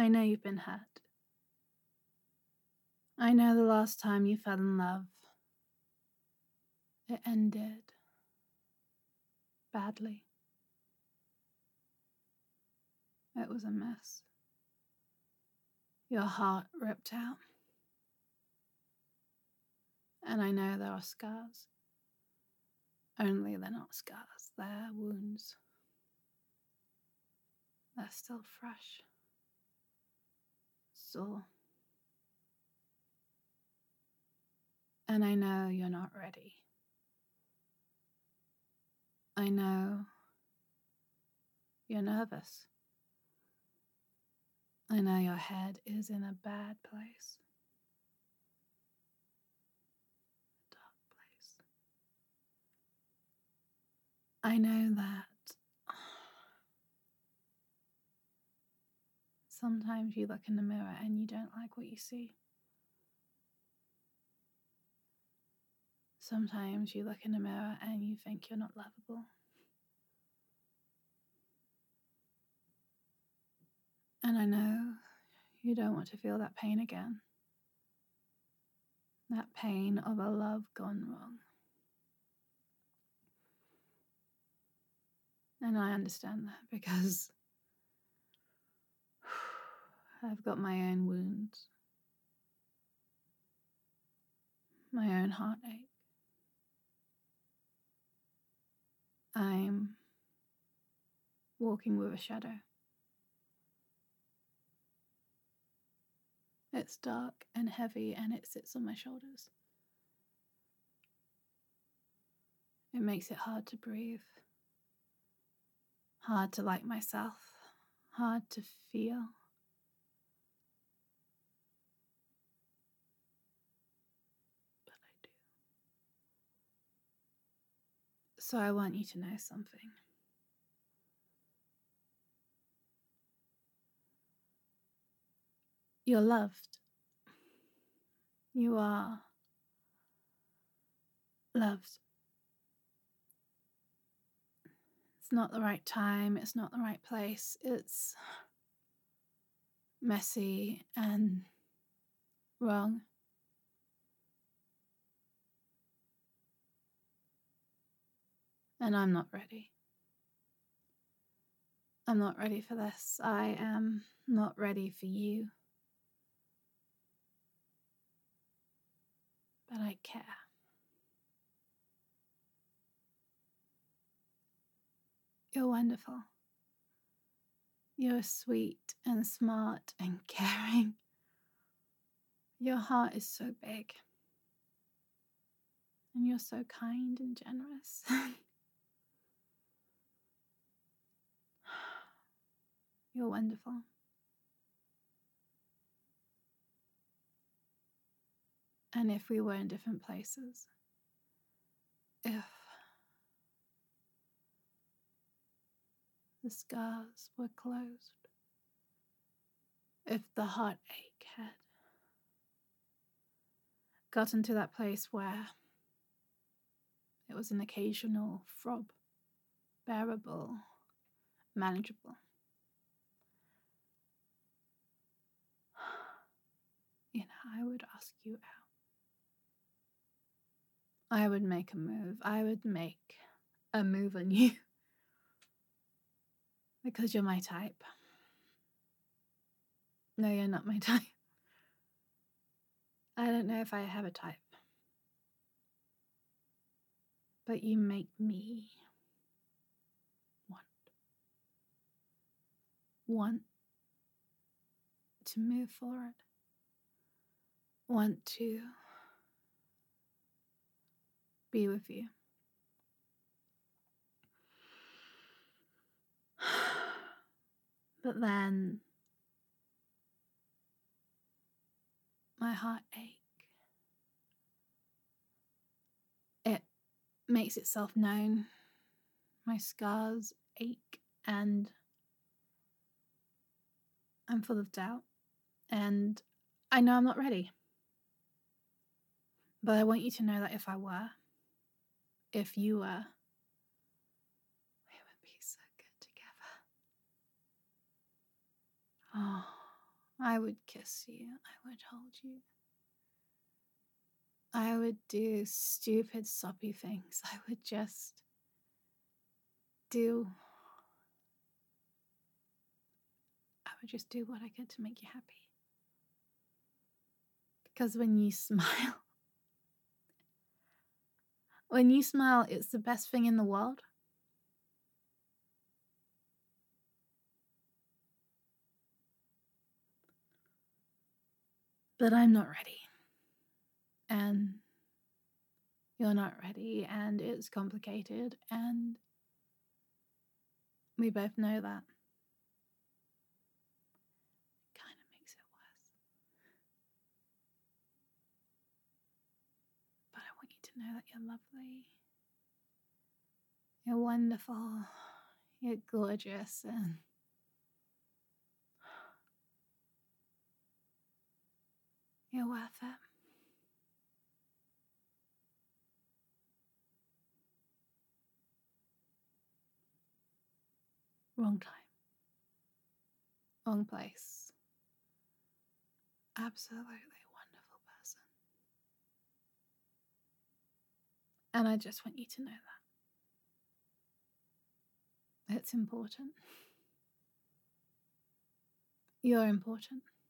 I know you've been hurt. I know the last time you fell in love, it ended badly. It was a mess. Your heart ripped out. And I know there are scars. Only they're not scars, they're wounds. They're still fresh, sore. And I know you're not ready. I know you're nervous. I know your head is in a bad place. A dark place. I know that sometimes you look in the mirror and you don't like what you see. Sometimes you look in the mirror and you think you're not lovable. And I know you don't want to feel that pain again. That pain of a love gone wrong. And I understand that because I've got my own wounds, my own heartache. I'm walking with a shadow. It's dark and heavy and it sits on my shoulders. It makes it hard to breathe, hard to like myself, hard to feel. But I do. So I want you to know something. You're loved. You are loved. It's not the right time. It's not the right place. It's messy and wrong. And I'm not ready. I'm not ready for this. I am not ready for you. But I care. You're wonderful. You're sweet and smart and caring. Your heart is so big. And you're so kind and generous. You're wonderful. And if we were in different places, if the scars were closed, if the heartache had gotten to that place where it was an occasional throb, bearable, manageable, I would ask you out. I would make a move. I would make a move on you because you're my type. No, you're not my type. I don't know if I have a type. But you make me want to move forward, want to be with you. But then my heartache, it makes itself known. My scars ache and I'm full of doubt. And I know I'm not ready. But I want you to know that if I were, if you were, we would be so good together. Oh, I would kiss you. I would hold you. I would do stupid, soppy things. I would just do. I would just do what I could to make you happy. Because when you smile, it's the best thing in the world. But I'm not ready. And you're not ready, and it's complicated, and we both know that. Kind of makes it worse. But I want you to know that you're lovely. You're wonderful. You're gorgeous, and you're worth it. Wrong time. Wrong place. Absolutely wonderful person. And I just want you to know that. It's important. You're important.